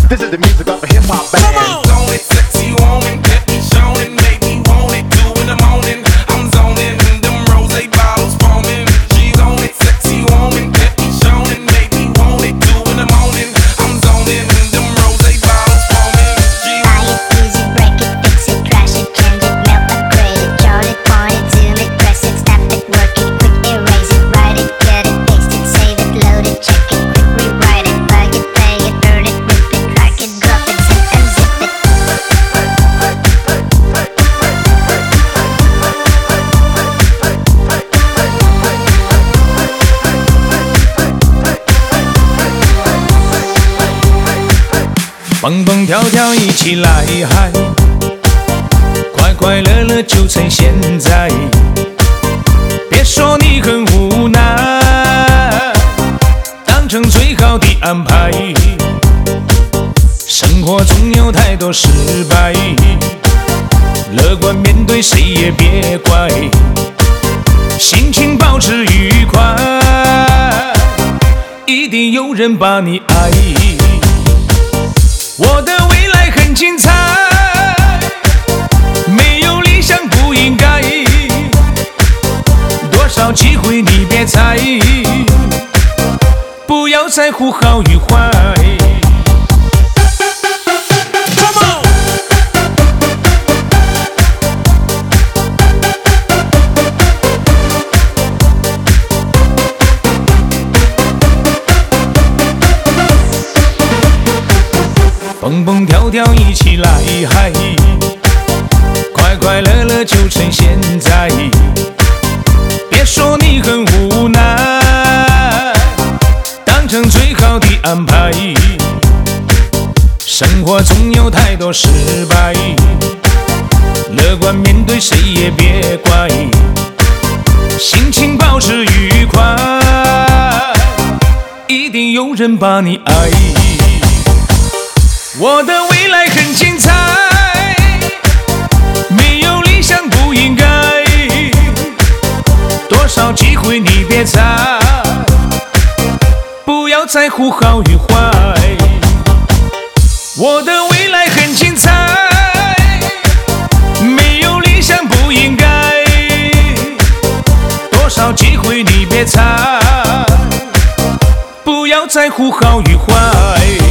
This is the music of a hip hop band. Come on. Zone it, sexy woman, get me showing, make me want it. 2 in the morning, I'm zoning, them rose bottles foaming. She's on it, sexy woman, get me showing, make me want it. 2 in the morning, I'm zoning, them rose bottles foaming. Buy it, use it, break it, fix it, crash it, change it, melt, upgrade it, chart it, point it, zoom it, press it, snap it, work it, quick erase it, write it, cut it, paste it, save it, load it, check it, quick rewrite it, plug it, play it, burn it, rip it, drag it, drop it, zip and zip it. 蹦蹦跳跳一起来嗨，快快乐乐就趁现在，别说你很无奈，当成最好的安排。生活中有太多失败，乐观面对谁也别怪，心情保持愉快，一定有人把你爱。我的未来很精彩，没有理想不应该，多少机会你别猜，不要在乎好与坏。蹦蹦跳跳一起来嗨，快快乐乐就趁现在，别说你很无奈，当成最好的安排。生活中有太多失败，乐观面对谁也别怪，心情保持愉快，一定有人把你爱。我的未来很精彩，没有理想不应该，多少机会你别猜，不要在乎好与坏。我的未来很精彩，没有理想不应该，多少机会你别猜，不要在乎好与坏。